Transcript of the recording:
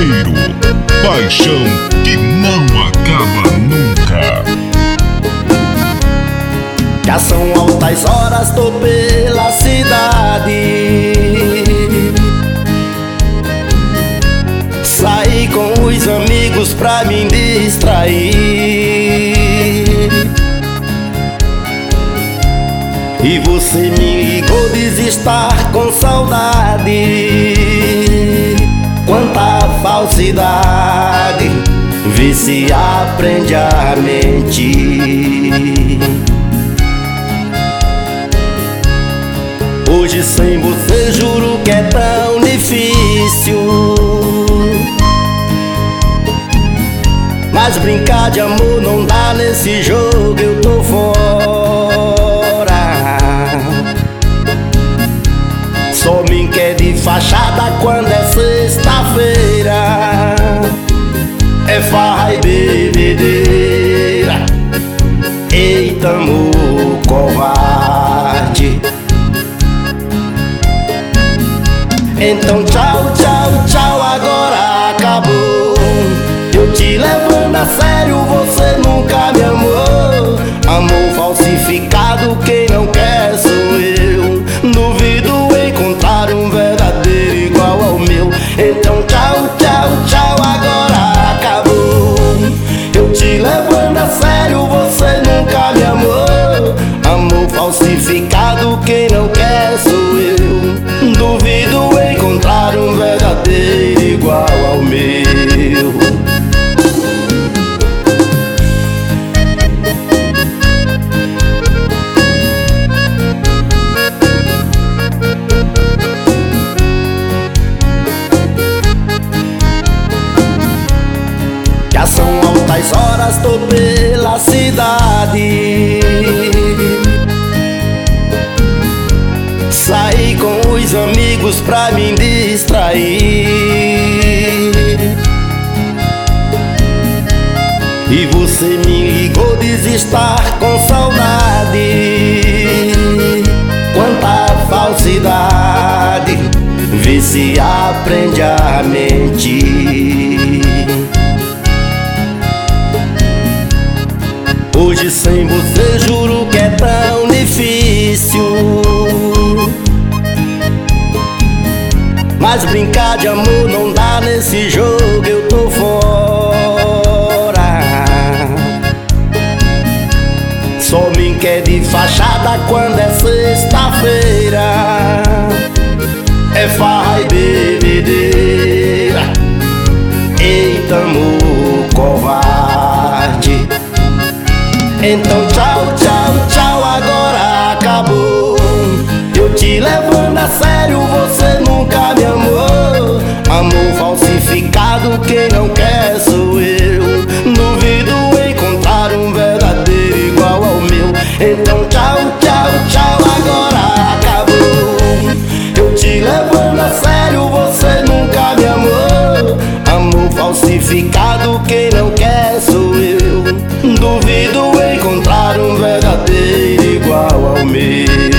Janeiro, paixão que não acaba nunca. Já são altas horas, tô pela cidade. Saí com os amigos pra me distrair. E você me ligou, diz estar com saudade. Quanta falsidade, vê se aprende a mentir. Hoje sem você juro que é tão difícil, mas brincar de amor não dá nesse jogo, eu tô fora. Só me quer de fachada quando é sexta-feira. É farra e bebedeira. Eita, amor covarde. Então tchau, tchau, tchau, agora acabou. Eu te levando a sério, você nunca me amou. Amor falsificado, quem não quer sou eu. Duvido encontrar um verdadeiro igual ao meu. Então tchau, tchau, tchau, agora acabou. Eu te levando a sério, você nunca me amou. Amor falsificado, quem não quer sou eu. Duvido encontrar um verdadeiro igual ao meu. Já são altas horas, tô pela cidade. Saí com os amigos pra me distrair. E você me ligou, diz estar com saudade. Quanta falsidade, vê se aprende a mentir. Hoje sem você juro que é tão difícil, mas brincar de amor não dá nesse jogo, eu tô fora. Só me quer de fachada quando é sexta-feira. É farra e bebedeira. Eita, amor covarde. Então tchau, tchau, tchau, agora acabou. Eu te levando a sério, você nunca me amou. Amor falsificado, quem não quer sou eu. Duvido encontrar um verdadeiro igual ao meu. Então tchau, tchau, tchau, agora acabou. Eu te levando a sério, você nunca me amou. Amor falsificado, quem não quer sou eu. Duvido encontrar um verdadeiro igual ao meu.